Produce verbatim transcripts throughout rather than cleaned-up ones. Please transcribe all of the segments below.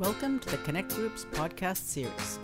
Welcome to the Connect Group's podcast series.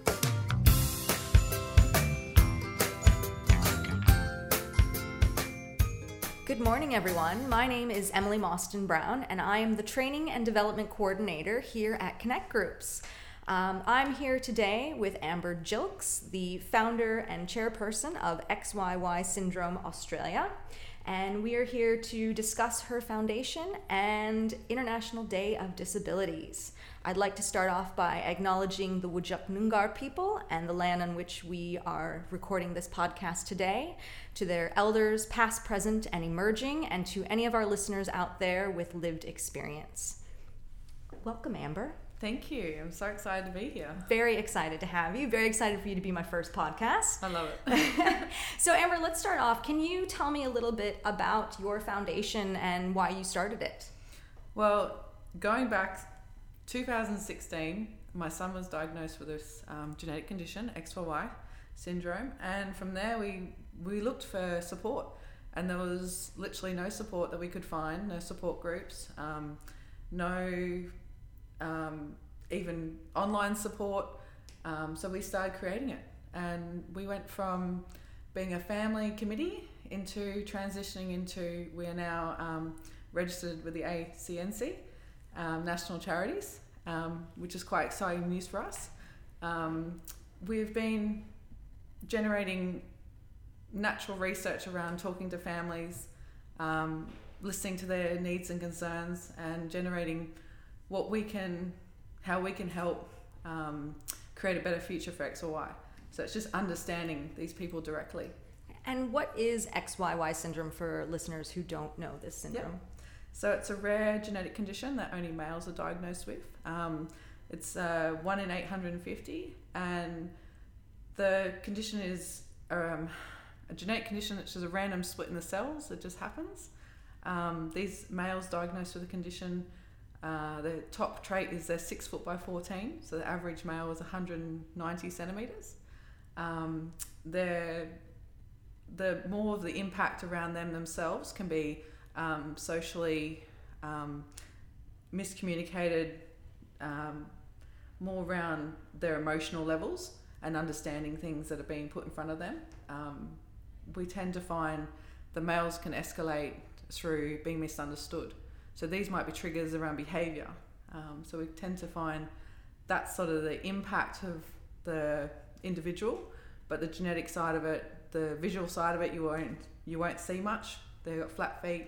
Good morning, everyone. My name is Emily Mostyn Brown, and I am the Training and Development Coordinator here at Connect Groups. Um, I'm here today with Amber Gilks, the founder and chairperson of X Y Y Syndrome Australia, and we are here to discuss her foundation and International Day of Disabilities. I'd like to start off by acknowledging the Whadjuk Noongar people and the land on which we are recording this podcast today, to their elders, past, present, and emerging, and to any of our listeners out there with lived experience. Welcome, Amber. Thank you. I'm so excited to be here. Very excited to have you. Very excited for you to be my first podcast. I love it. So, Amber, let's start off. Can you tell me a little bit about your foundation and why you started it? Well, going back two thousand sixteen, my son was diagnosed with this um, genetic condition, X Y Y syndrome, and from there we we looked for support, and there was literally no support that we could find, no support groups, um, no um, even online support. Um, so we started creating it, and we went from being a family committee into transitioning into we are now um, registered with the A C N C. Um, national charities, um, which is quite exciting news for us. Um, we've been generating natural research around talking to families, um, listening to their needs and concerns, and generating what we can, how we can help um, create a better future for X Y Y. So it's just understanding these people directly. And what is X Y Y syndrome for listeners who don't know this syndrome? Yep. So it's a rare genetic condition that only males are diagnosed with. Um, it's uh, one in eight hundred fifty, and the condition is um, a genetic condition which is a random split in the cells. It just happens. Um, these males diagnosed with the condition, uh, the top trait is they're six foot by fourteen, so the average male is one hundred ninety centimeters. Um, they're, the more of the impact around them themselves can be Um, socially um, miscommunicated, um, more around their emotional levels and understanding things that are being put in front of them. Um, we tend to find the males can escalate through being misunderstood. So these might be triggers around behaviour. Um, so we tend to find that's sort of the impact of the individual, but the genetic side of it, the visual side of it, you won't you won't see much. They've got flat feet,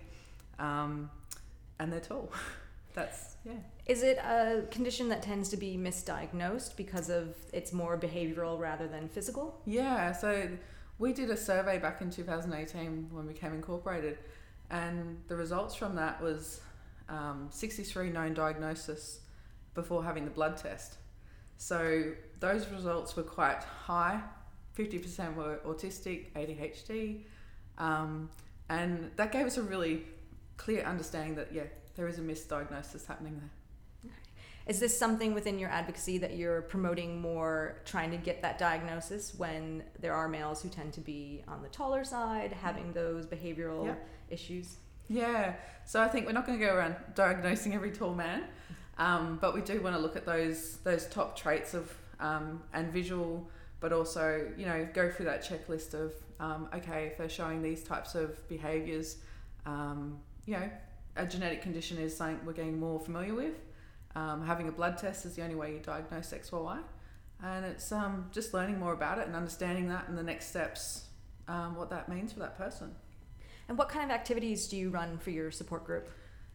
um, and they're tall. That's, yeah. Is it a condition that tends to be misdiagnosed because of it's more behavioral rather than physical? Yeah, so we did a survey back in two thousand eighteen when we became incorporated, and the results from that was um, sixty-three known diagnoses before having the blood test. So those results were quite high. fifty percent were autistic, A D H D, um, and that gave us a really clear understanding that, yeah, there is a misdiagnosis happening there. Is this something within your advocacy that you're promoting more, trying to get that diagnosis when there are males who tend to be on the taller side, having those behavioral yeah. issues? Yeah, so I think we're not going to go around diagnosing every tall man, um, but we do want to look at those those top traits of um, and visual, but also, you know, go through that checklist of, um, okay, if they're showing these types of behaviours, um, you know, a genetic condition is something we're getting more familiar with. Um, having a blood test is the only way you diagnose X Y Y. And it's um, just learning more about it and understanding that and the next steps, um, what that means for that person. And what kind of activities do you run for your support group?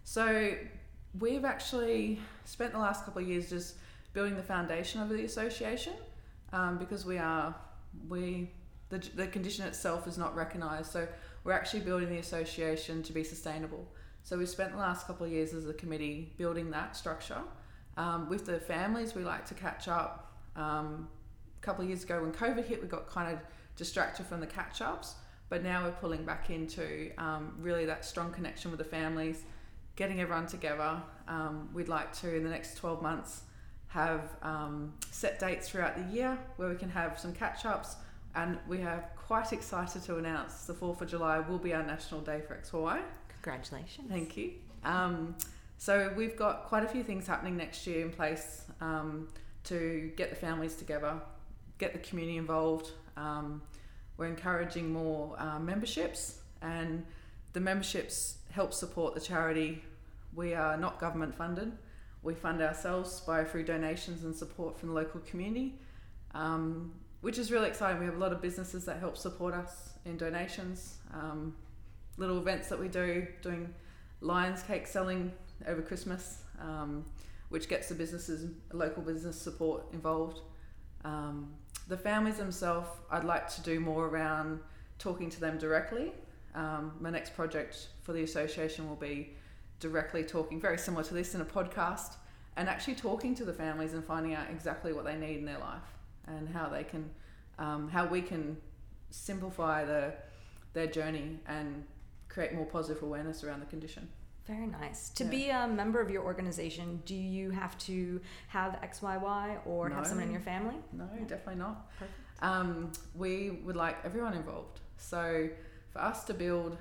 So we've actually spent the last couple of years just building the foundation of the association. Um, because we are, we the, the condition itself is not recognised, so we're actually building the association to be sustainable. So we've spent the last couple of years as a committee building that structure. Um, with the families, we like to catch up. Um, a couple of years ago when COVID hit, we got kind of distracted from the catch-ups, but now we're pulling back into um, really that strong connection with the families, getting everyone together. Um, we'd like to, in the next twelve months, have um, set dates throughout the year where we can have some catch-ups, and we are quite excited to announce the fourth of July will be our National Day for X Y Y. Congratulations. Thank you. Um, So we've got quite a few things happening next year in place um, to get the families together, get the community involved. Um, we're encouraging more uh, memberships, and the memberships help support the charity. We are not government funded. We fund ourselves by through donations and support from the local community, um, which is really exciting. We have a lot of businesses that help support us in donations, um, little events that we do, doing Lions cake selling over Christmas, um, which gets the businesses, local business support involved. Um, the families themselves, I'd like to do more around talking to them directly. Um, my next project for the association will be directly talking, very similar to this in a podcast, and actually talking to the families and finding out exactly what they need in their life and how they can, um, how we can simplify the their journey and create more positive awareness around the condition. Very nice. To Yeah. be a member of your organization, do you have to have X Y Y or No. have someone in your family? No, Yeah. definitely not. Perfect. Um, we would like everyone involved. So for us to build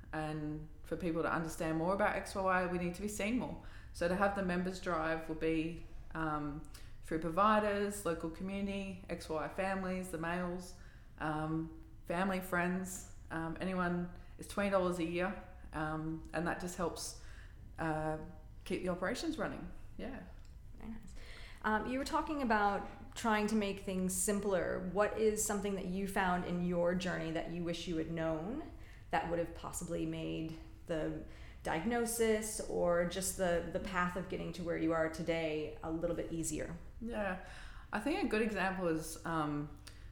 and for people to understand more about X Y Y, we need to be seen more. So to have the members drive will be um, through providers, local community, X Y Y families, the males, um, family, friends, um, anyone. It's twenty dollars a year, um, and that just helps uh, keep the operations running. Yeah. Very nice. Um, you were talking about trying to make things simpler. What is something that you found in your journey that you wish you had known that would have possibly made the diagnosis or just the, the path of getting to where you are today a little bit easier? Yeah, I think a good example is um,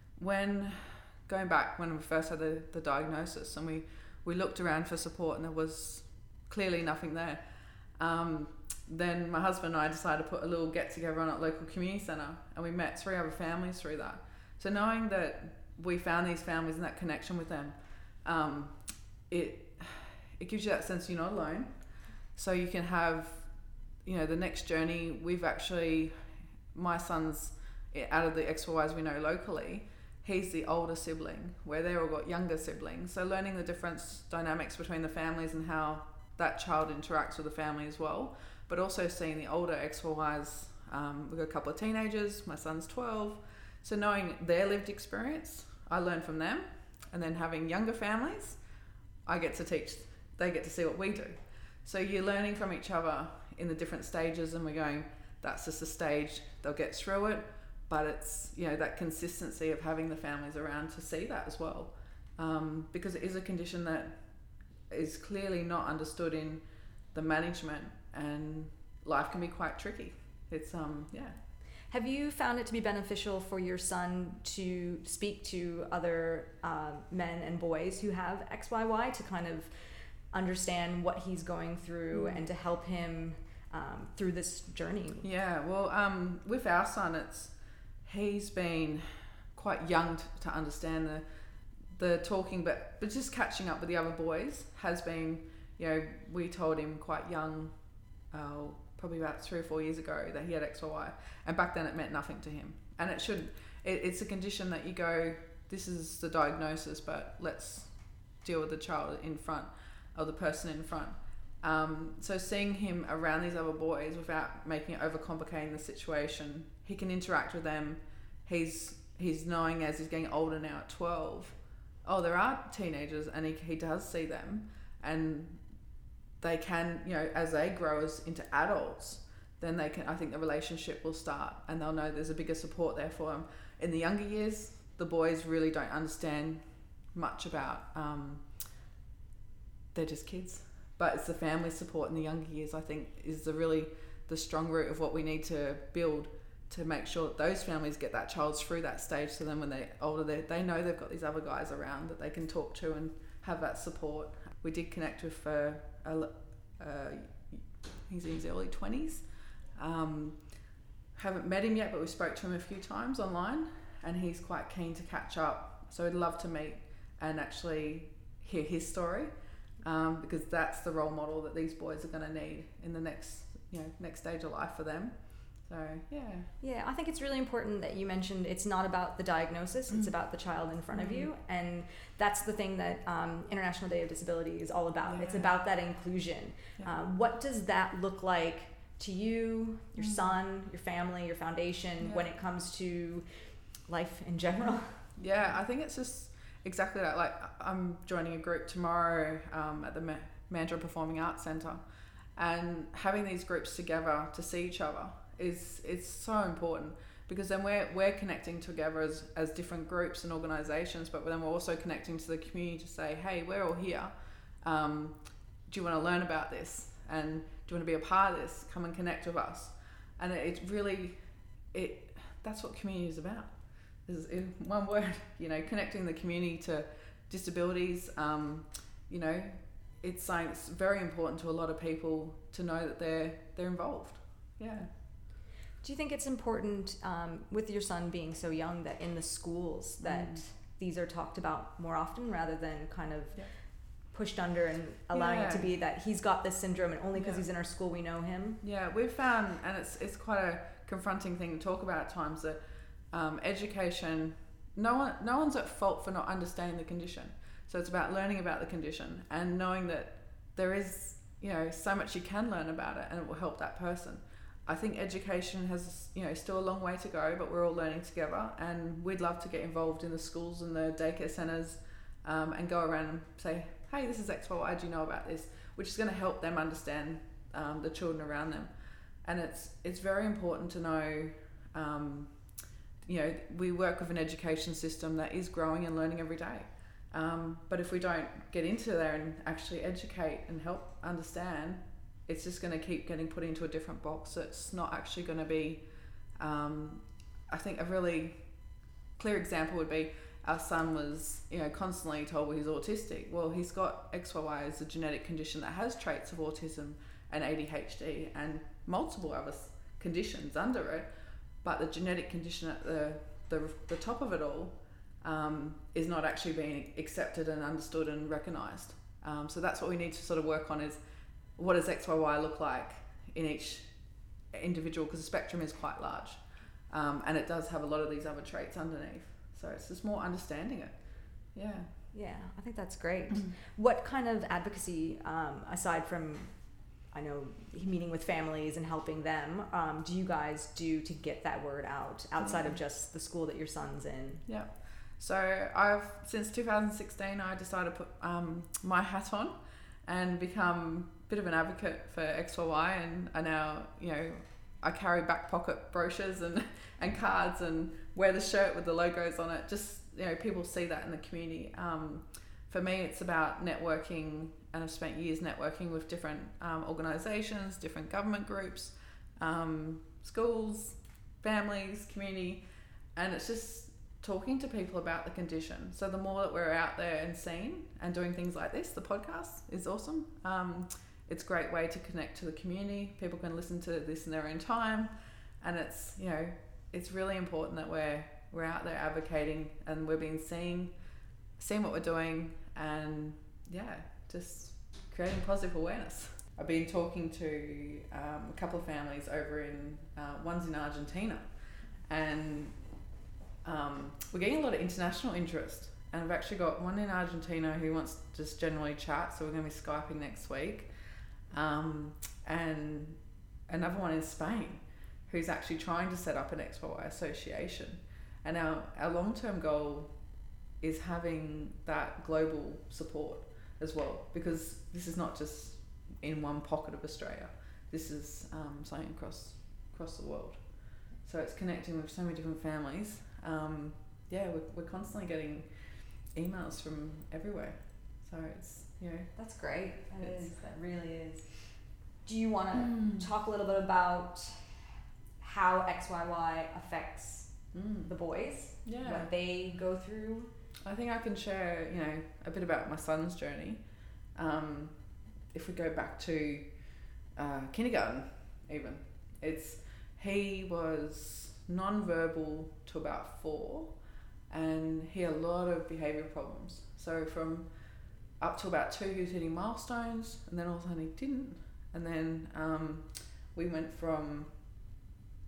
when going back when we first had the, the diagnosis and we, we looked around for support and there was clearly nothing there. Um, then my husband and I decided to put a little get together on at local community centre, and we met three other families through that. So knowing that we found these families and that connection with them, um, it it gives you that sense you're not alone. So you can have, you know, the next journey. We've actually, my son's out of the X Y Ys we know locally, he's the older sibling, where they all got younger siblings. So learning the difference dynamics between the families and how that child interacts with the family as well, but also seeing the older X Y Ys. Um, we've got a couple of teenagers, my son's twelve. So knowing their lived experience, I learn from them. And then having younger families, I get to teach, they get to see what we do. So you're learning from each other in the different stages, and we're going, that's just a stage, they'll get through it. But it's, you know, that consistency of having the families around to see that as well. Um, because it is a condition that is clearly not understood in the management, and life can be quite tricky. It's, um, yeah. Have you found it to be beneficial for your son to speak to other uh, men and boys who have X Y Y to kind of understand what he's going through Mm. and to help him um, through this journey? Yeah, well, um, with our son, it's he's been quite young t- to understand the the talking, but but just catching up with the other boys has been, you know, we told him quite young, uh, probably about three or four years ago, that he had X Y Y, and back then it meant nothing to him, and it shouldn't. It, it's a condition that you go, this is the diagnosis, but let's deal with the child in front, or the person in front. Um, so seeing him around these other boys without making it overcomplicating the situation, he can interact with them. He's he's knowing as he's getting older now at twelve, oh, there are teenagers, and he he does see them, and they can, you know, as they grow as into adults, then they can, I think the relationship will start, and they'll know there's a bigger support there for them. In the younger years, the boys really don't understand much about, um, they're just kids. But it's the family support in the younger years, I think, is the really the strong root of what we need to build to make sure that those families get that child through that stage, so then when they're older, they, they know they've got these other guys around that they can talk to and have that support. We did connect with uh, a, uh, he's in his early twenties. Um, haven't met him yet, but we spoke to him a few times online, and he's quite keen to catch up. So I'd love to meet and actually hear his story. Um, because that's the role model that these boys are going to need in the next, you know, next stage of life for them. So, yeah. Yeah, I think it's really important that you mentioned it's not about the diagnosis, it's Mm. about the child in front Mm. of you. And that's the thing that um, International Day of Disability is all about. Yeah. It's about that inclusion. Yeah. Uh, what does that look like to you, your Mm. son, your family, your foundation, Yeah. when it comes to life in general? Yeah, I think it's just exactly that. Like, I'm joining a group tomorrow um, at the Ma- Mandurah Performing Arts Centre, and having these groups together to see each other is it's so important, because then we're we're connecting together as, as different groups and organisations, but then we're also connecting to the community to say, hey, we're all here. Um, do you want to learn about this? And do you want to be a part of this? Come and connect with us. And it, it really, it that's what community is about. Is in one word, you know, connecting the community to disabilities. Um, you know, it's like it's very important to a lot of people to know that they're they're involved. Yeah. Do you think it's important, um, with your son being so young, that in the schools that Mm. these are talked about more often rather than kind of Yeah. pushed under and allowing it to Yeah. be that he's got this syndrome and only because Yeah. he's in our school we know him? Yeah, we've found, and it's it's quite a confronting thing to talk about at times, that um, education, no one no one's at fault for not understanding the condition. So it's about learning about the condition and knowing that there is, you know, so much you can learn about it and it will help that person. I think education has, you know, still a long way to go, but we're all learning together, and we'd love to get involved in the schools and the daycare centres um, and go around and say, hey, this is X Y Y, do you know about this? Which is going to help them understand um, the children around them. And it's it's very important to know, um, you know, we work with an education system that is growing and learning every day. Um, but if we don't get into there and actually educate and help understand, it's just going to keep getting put into a different box. It's not actually going to be, um, I think a really clear example would be our son was, you know, constantly told, well, he's autistic. Well, he's got X Y Y as a genetic condition that has traits of autism and A D H D and multiple other conditions under it. But the genetic condition at the, the, the top of it all um, is not actually being accepted and understood and recognised. Um, so that's what we need to sort of work on, is what does X Y Y look like in each individual, because the spectrum is quite large, um, and it does have a lot of these other traits underneath. So it's just more understanding it. Yeah. Yeah, I think that's great. Mm. What kind of advocacy, um, aside from, I know, meeting with families and helping them, um, do you guys do to get that word out outside of just the school that your son's in? Yeah. So I've, since two thousand sixteen, I decided to put um, my hat on and become a bit of an advocate for X Y Y, and I now, you know, I carry back pocket brochures and, and cards and wear the shirt with the logos on it. Just, you know, people see that in the community. Um, for me, it's about networking, and I've spent years networking with different um, organisations, different government groups, um, schools, families, community, and it's just talking to people about the condition. So the more that we're out there and seen and doing things like this, the podcast is awesome. Um, it's a great way to connect to the community. People can listen to this in their own time, and it's, you know, it's really important that we're we're out there advocating and we're being seen, seeing what we're doing, and yeah, just creating positive awareness. I've been talking to um, a couple of families over in, uh, one's in Argentina, and um, we're getting a lot of international interest. And we've actually got one in Argentina who wants to just generally chat, so we're going to be Skyping next week. Um, and another one in Spain who's actually trying to set up an X Y Y association. And our, our long-term goal is having that global support as well, because this is not just in one pocket of Australia. This is um, something across across the world. So it's connecting with so many different families. Um, yeah, we're, we're constantly getting emails from everywhere. So it's, you know. That's great. That It's- is. That really is. Do you want to Mm. talk a little bit about how X Y Y affects Mm. the boys? Yeah. What they go through? I think I can share, you know, a bit about my son's journey. Um, if we go back to uh, kindergarten, even, it's he was non-verbal to about four, and he had a lot of behavioural problems. So from up to about two, he was hitting milestones, and then all of a sudden he didn't. And then um, we went from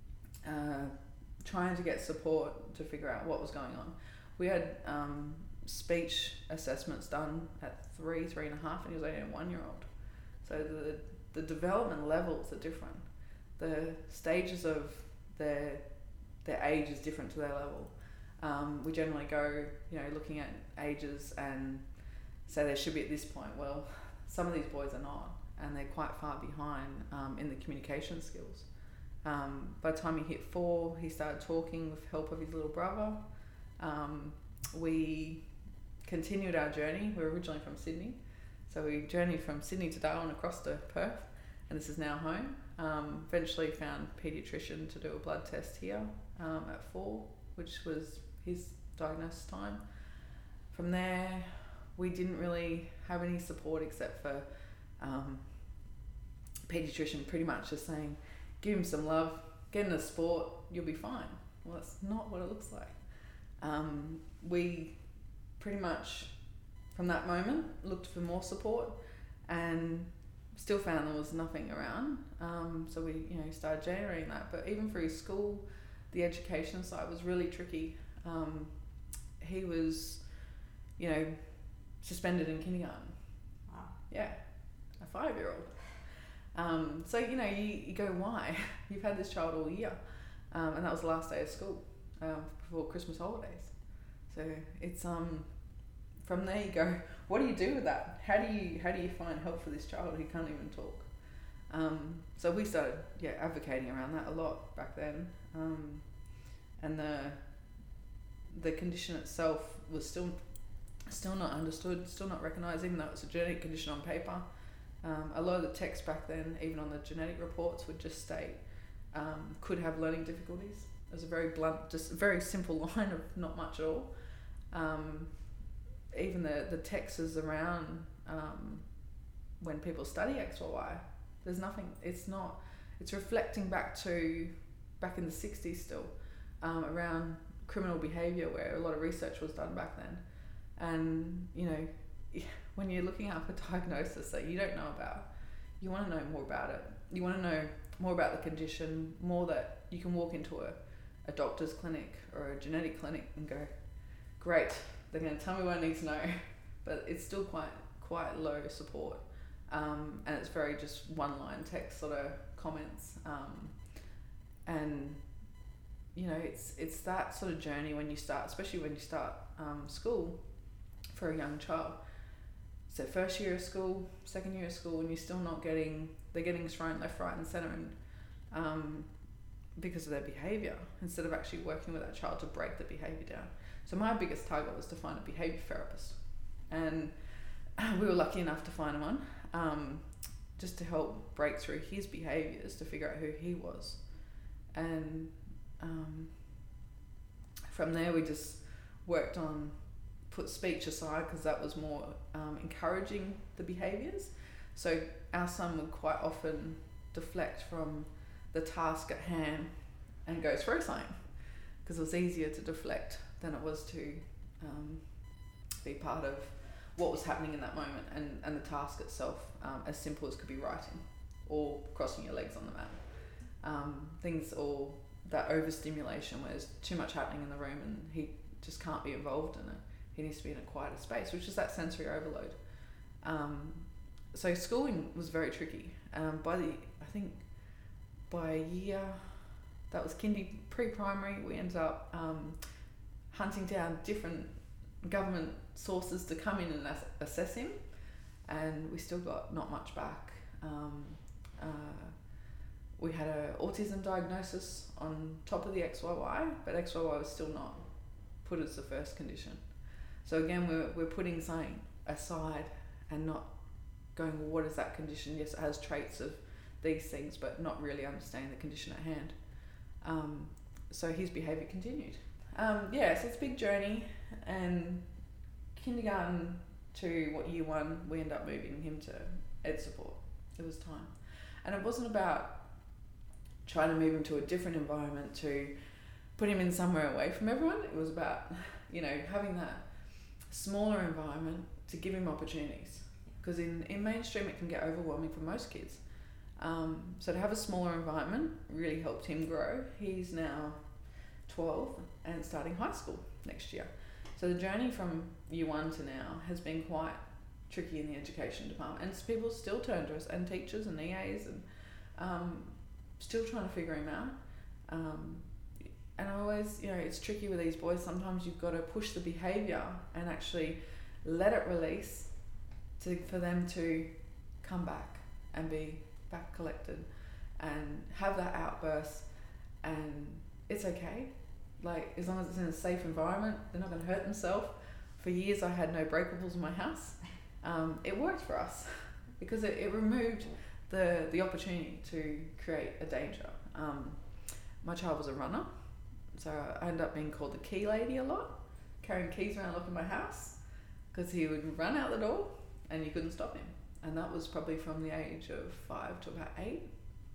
uh, trying to get support to figure out what was going on. We had um, speech assessments done at three, three and a half, and he was only a one-year-old. So the the development levels are different. The stages of their their age is different to their level. Um, we generally go, you know, looking at ages and say they should be at this point. Well, some of these boys are not, and they're quite far behind um, in the communication skills. Um, by the time he hit four, he started talking with help of his little brother. Um, we continued our journey. We were originally from Sydney, so we journeyed from Sydney to Darwin across to Perth, and this is now home. Um, eventually found a paediatrician to do a blood test here um, at four, which was his diagnosis time. From there, we didn't really have any support except for um, paediatrician pretty much just saying, give him some love, get into sport, you'll be fine. Well, that's not what it looks like. Um, we pretty much, from that moment, looked for more support and still found there was nothing around. Um, so we, you know, started generating that. But even through school, the education side was really tricky. Um, he was, you know, suspended in kindergarten. Wow. Yeah, a five-year-old. Um, so, you know, you, you go, why? You've had this child all year. Um, and that was the last day of school um, before Christmas holidays. So it's, um, from there you go, what do you do with that? How do you, how do you find help for this child who can't even talk? Um, so we started, yeah, advocating around that a lot back then. Um, and the, the condition itself was still, still not understood, still not recognised, even though it's a genetic condition on paper. Um, a lot of the text back then, even on the genetic reports, would just state um, could have learning difficulties. It was a very blunt, just a very simple line of not much at all. Um, even the, the texts around um, when people study X Y Y, there's nothing, it's not, it's reflecting back to back in the sixties still, um, around criminal behaviour, where a lot of research was done back then. And, you know, when you're looking up a diagnosis that you don't know about, you want to know more about it. You want to know more about the condition, more that you can walk into a, a doctor's clinic or a genetic clinic and go, great, they're going to tell me what I need to know. But it's still quite quite low support. Um, and it's very just one-line text sort of comments. Um, and, you know, it's it's that sort of journey when you start, especially when you start um, school for a young child. So first year of school, second year of school, and you're still not getting, they're getting thrown left, right and centre, and um, because of their behaviour, instead of actually working with that child to break the behaviour down. So my biggest target was to find a behaviour therapist, and we were lucky enough to find one, um, just to help break through his behaviours, to figure out who he was. And um, from there we just worked on, put speech aside, because that was more um, encouraging the behaviours. So our son would quite often deflect from the task at hand and go through something, because it was easier to deflect than it was to um, be part of what was happening in that moment, and, and the task itself, um, as simple as could be writing or crossing your legs on the mat. Um, things, or that overstimulation where there's too much happening in the room and he just can't be involved in it. He needs to be in a quieter space, which is that sensory overload. Um, so schooling was very tricky. Um, by the, I think by a year, that was kindy, pre-primary, we ended up um, hunting down different government sources to come in and ass- assess him, and we still got not much back. Um, uh, we had an autism diagnosis on top of the X Y Y, but X Y Y was still not put as the first condition. So again, we're, we're putting something aside and not going, well, what is that condition? Yes, it has traits of these things, but not really understanding the condition at hand. Um, so his behaviour continued. Um, yeah, so it's a big journey, and kindergarten to what year one, we ended up moving him to ed support. It was time. And it wasn't about trying to move him to a different environment to put him in somewhere away from everyone. It was about, you know, having that smaller environment to give him opportunities, because in, in mainstream it can get overwhelming for most kids. Um, so to have a smaller environment really helped him grow. He's now twelve and starting high school next year. So the journey from year one to now has been quite tricky in the education department, and people still turn to us, and teachers and E As, and um, still trying to figure him out. Um, and I always, you know, it's tricky with these boys. Sometimes you've got to push the behaviour and actually let it release to for them to come back and be back collected and have that outburst, and it's okay. Like, as long as it's in a safe environment, they're not going to hurt themselves. For years I had no breakables in my house. Um, it worked for us because it, it removed the the opportunity to create a danger. Um, my child was a runner, so I ended up being called the key lady a lot, carrying keys around locking my house, because he would run out the door and you couldn't stop him. And that was probably from the age of five to about eight.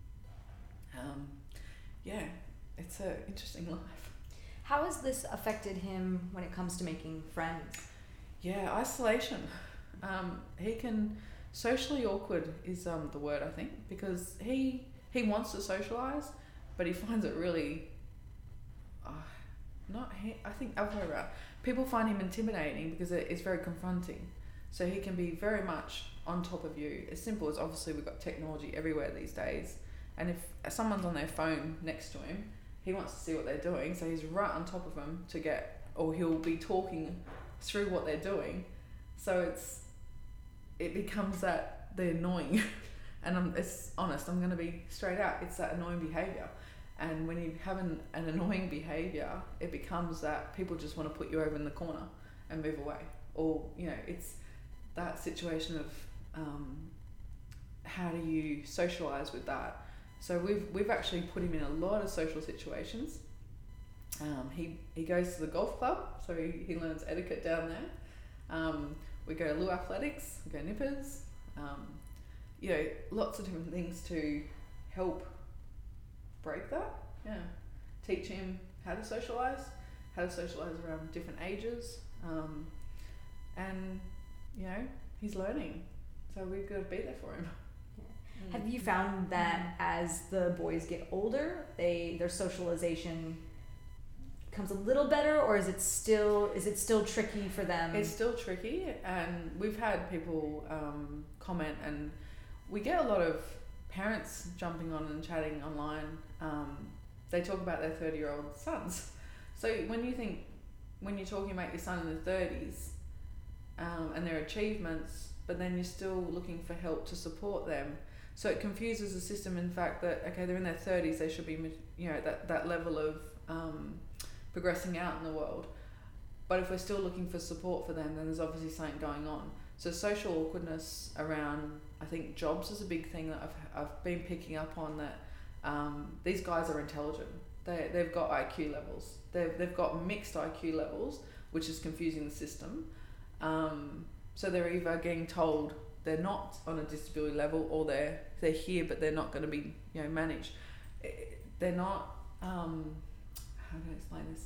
Um, yeah, it's an interesting life. How has this affected him when it comes to making friends? Yeah, isolation. Um, he can, socially awkward is um, the word, I think, because he he wants to socialise, but he finds it really, uh, not, he, I think other way around. People find him intimidating because it is very confronting. So he can be very much on top of you. As simple as, obviously we've got technology everywhere these days, and if someone's on their phone next to him, he wants to see what they're doing, so he's right on top of them to get, or he'll be talking through what they're doing. So it's, it becomes that they're annoying. And I'm, it's honest, I'm going to be straight out. It's that annoying behaviour. And when you have an, an annoying behaviour, it becomes that people just want to put you over in the corner and move away. Or, you know, it's that situation of um, how do you socialise with that? So we've we've actually put him in a lot of social situations. Um, he, he goes to the golf club, so he, he learns etiquette down there. Um, we go to Lou Athletics, we go Nippers. Um, you know, lots of different things to help break that. Yeah, teach him how to socialise, how to socialise around different ages. Um, and, you know, he's learning. So we've got to be there for him. Have you found that as the boys get older, they their socialization becomes a little better, or is it still is it still tricky for them? It's still tricky, and we've had people um, comment, and we get a lot of parents jumping on and chatting online. Um, they talk about their thirty-year-old sons. So when you think, when you're talking about your son in the thirties um, and their achievements, but then you're still looking for help to support them. So it confuses the system in fact that, okay, they're in their thirties, they should be, you know, that, that level of um, progressing out in the world. But if we're still looking for support for them, then there's obviously something going on. So social awkwardness around, I think, jobs is a big thing that I've, I've been picking up on, that um, these guys are intelligent. They, they've got I Q levels. They've, they've got mixed I Q levels, which is confusing the system. Um, so they're either getting told they're not on a disability level, or they're they're here but they're not going to be, you know, managed. They're not. Um, how can I explain this?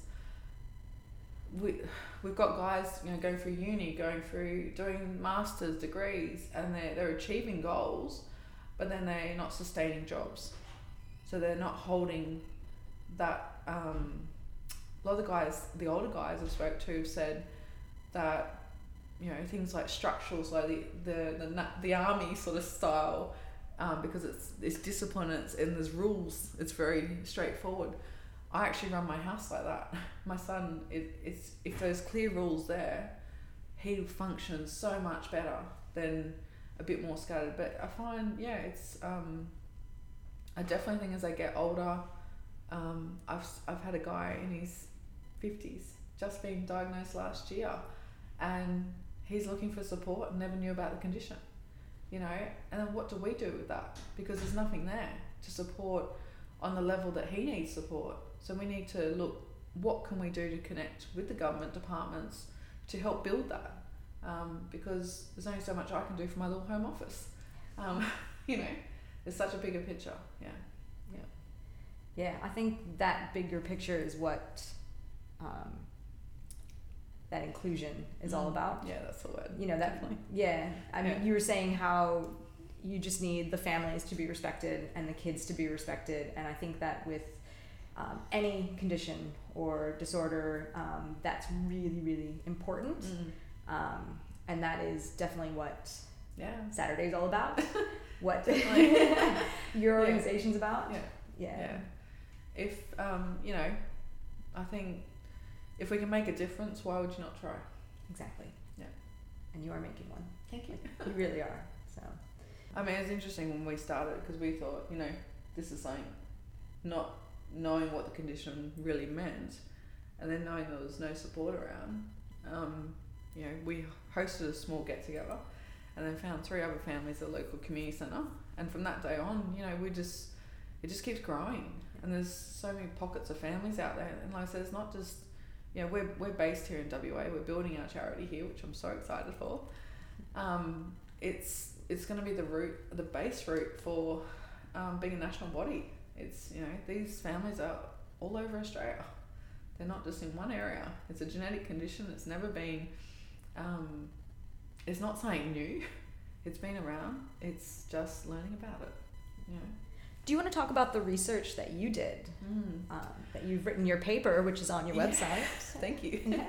We we've got guys, you know, going through uni, going through doing masters degrees, and they're they're achieving goals, but then they're not sustaining jobs. So they're not holding that. Um, a lot of the guys, the older guys I've spoke to, have said that, you know, things like structurals, like the the the, the army sort of style, um, because it's it's discipline, it's, and there's rules. It's very straightforward. I actually run my house like that. My son, it, it's if there's clear rules there, he functions so much better than a bit more scattered. But I find, yeah, it's um, I definitely think as I get older, um, I've I've had a guy in his fifties just been diagnosed last year, and he's looking for support and never knew about the condition, you know, and then what do we do with that? Because there's nothing there to support on the level that he needs support. So we need to look, what can we do to connect with the government departments to help build that? Um, because there's only so much I can do for my little home office. Um, you know, it's such a bigger picture. Yeah. Yeah. Yeah, I think that bigger picture is what um, that inclusion is all about. Yeah, that's the word. You know, that, Definitely. yeah. I mean, Yeah. you were saying how you just need the families to be respected and the kids to be respected. And I think that with um, any condition or disorder, um, that's really, really important. Mm. Um, and that is definitely what yeah. Saturday's all about. What Definitely. your organization's yeah. about. Yeah. Yeah. yeah. If, um, you know, I think if we can make a difference, why would you not try? Exactly. Yeah. And you are making one. Thank you. You really are. So. I mean, it was interesting when we started because we thought, you know, this is something, not knowing what the condition really meant, and then knowing there was no support around. Um, you know, we hosted a small get together, and then found three other families at the local community centre, and from that day on, you know, we just it just keeps growing, and there's so many pockets of families out there, and like I said, it's not just, you know, we're we're based here in W A, we're building our charity here, which I'm so excited for. Um, it's it's going to be the route, the base route for um, being a national body. It's, you know, these families are all over Australia. They're not just in one area. It's a genetic condition. It's never been, um, it's not something new. It's been around. It's just learning about it, you know. Do you want to talk about the research that you did, mm. um, that you've written your paper, which is on your yeah. website? Thank you. Yeah.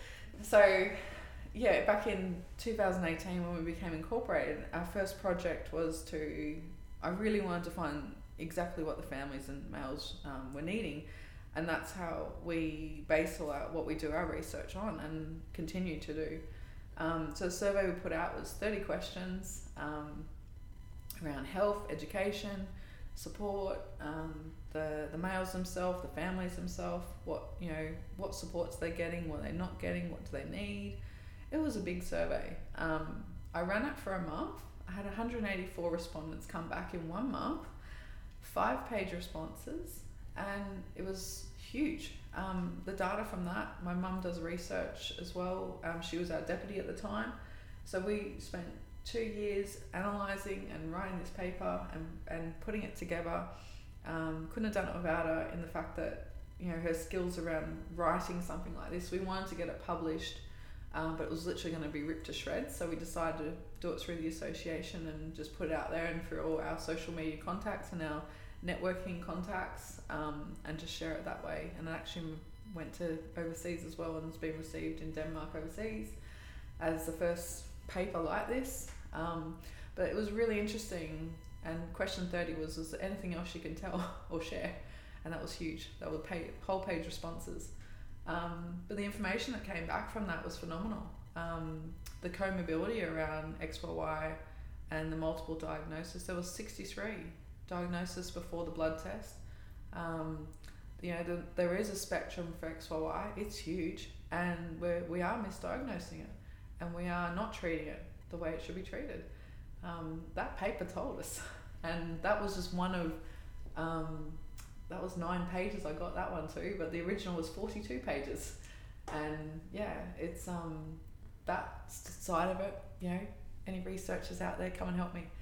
So, yeah, back in two thousand eighteen when we became incorporated, our first project was to, I really wanted to find exactly what the families and males um, were needing, and that's how we base all our, what we do our research on and continue to do. Um, so the survey we put out was thirty questions um, around health, education, support, um, the the males themselves, the families themselves, what, you know, what supports they're getting, what they're not getting, what do they need. It was a big survey. Um, I ran it for a month. I had one hundred eighty-four respondents come back in one month, five page responses, and it was huge. Um, the data from that, my mum does research as well. Um, she was our deputy at the time. So we spent two years analysing and writing this paper and, and putting it together. Um, couldn't have done it without her, in the fact that, you know, her skills around writing something like this. We wanted to get it published, um, but it was literally going to be ripped to shreds. So we decided to do it through the association and just put it out there and through all our social media contacts and our networking contacts, um, and just share it that way. And it actually went to overseas as well, and it's been received in Denmark overseas as the first paper like this. Um, but it was really interesting. And question thirty was, is there anything else you can tell or share? And that was huge. That were pay, whole page responses. Um, but the information that came back from that was phenomenal. Um, the comorbidity around X Y Y and the multiple diagnosis, there was sixty-three diagnosis before the blood test. Um, you know, the, there is a spectrum for X Y Y. It's huge, and we're, we are misdiagnosing it, and we are not treating it the way it should be treated. Um, that paper told us, and that was just one of, um, that was nine pages. I got that one too, but the original was forty-two pages, and yeah, it's um, that side of it. You know, any researchers out there, come and help me.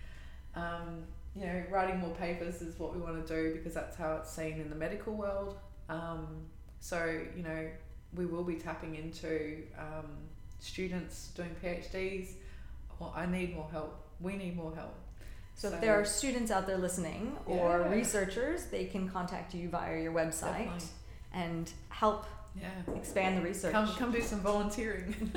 Um, you know, writing more papers is what we want to do, because that's how it's seen in the medical world. Um, so you know, we will be tapping into um, students doing PhDs. Well, I need more help. We need more help. So, so if there are students out there listening or yeah. researchers, they can contact you via your website. Definitely. And help yeah. expand the research. Come, come do some volunteering.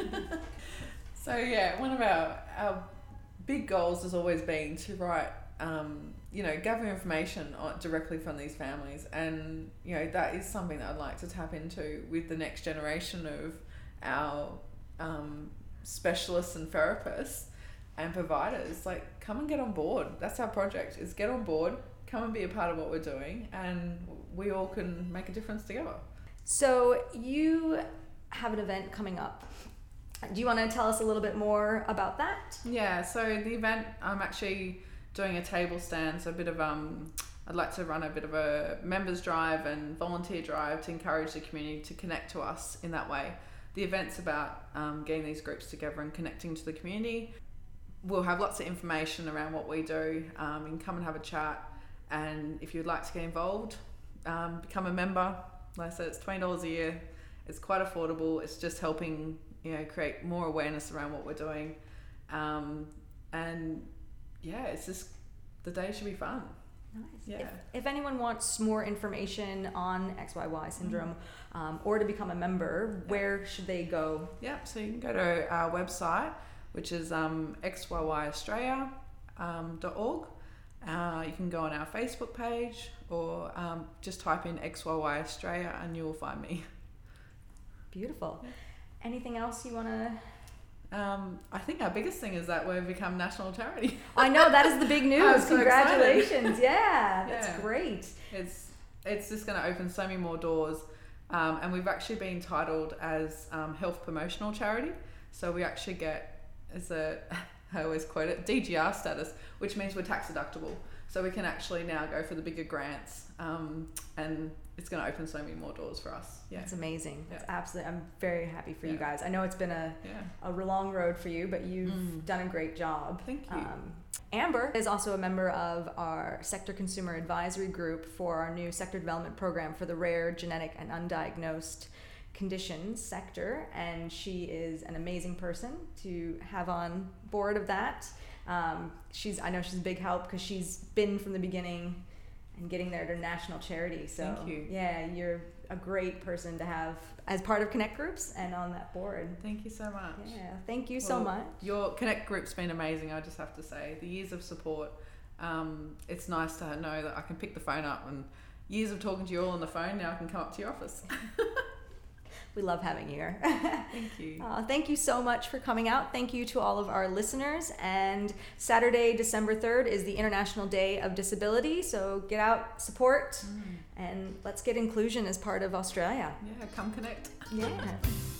So yeah, one of our our big goals has always been to write, um, you know, gather information on, directly from these families, and you know that is something that I'd like to tap into with the next generation of our um, specialists and therapists and providers. Like, come and get on board. That's our project, is get on board, come and be a part of what we're doing, and we all can make a difference together. So you have an event coming up. Do you want to tell us a little bit more about that? Yeah, so the event, I'm actually doing a table stand, so a bit of, um, I'd like to run a bit of a members drive and volunteer drive to encourage the community to connect to us in that way. The event's about um, getting these groups together and connecting to the community. We'll have lots of information around what we do. Um, you can come and have a chat, and if you'd like to get involved, um, become a member. Like I said, it's twenty dollars a year. It's quite affordable. It's just helping, you know, create more awareness around what we're doing. Um, and yeah, it's just, the day should be fun. Nice. Yeah. If, if anyone wants more information on X Y Y syndrome mm. um, or to become a member, yeah. where should they go? Yeah, so you can go to our website, which is um, x y y australia dot org. Uh, you can go on our Facebook page or um, just type in X Y Y Australia and you will find me. Beautiful. Yeah. Anything else you want to... Um, I think our biggest thing is that we've become national charity. I know, that is the big news. so Congratulations. Yeah, that's yeah. great. It's it's just going to open so many more doors. Um, and we've actually been titled as um, health promotional charity. So we actually get, as a, I always quote it, D G R status, which means we're tax deductible. So we can actually now go for the bigger grants, um, and it's going to open so many more doors for us. Yeah, it's amazing. It's yeah. absolutely. I'm very happy for yeah. you guys. I know it's been a yeah. a long road for you, but you've mm. done a great job. Thank you. Um, Amber is also a member of our Sector Consumer Advisory Group for our new sector development program for the rare, genetic, and undiagnosed conditions sector, and she is an amazing person to have on board of that. Um, she's I know she's a big help because she's been from the beginning and getting there to national charity. So Thank you. Yeah, you're a great person to have as part of Connect Groups and on that board. Thank you so much. Yeah, thank you well, so much. Your Connect Group's been amazing, I just have to say. The years of support, um, it's nice to know that I can pick the phone up, and years of talking to you all on the phone, now I can come up to your office. We love having you here. Thank you. Uh, thank you so much for coming out. Thank you to all of our listeners. And Saturday, December third is the International Day of Disability. So get out, support, mm. and let's get inclusion as part of Australia. Yeah, come connect. Yeah.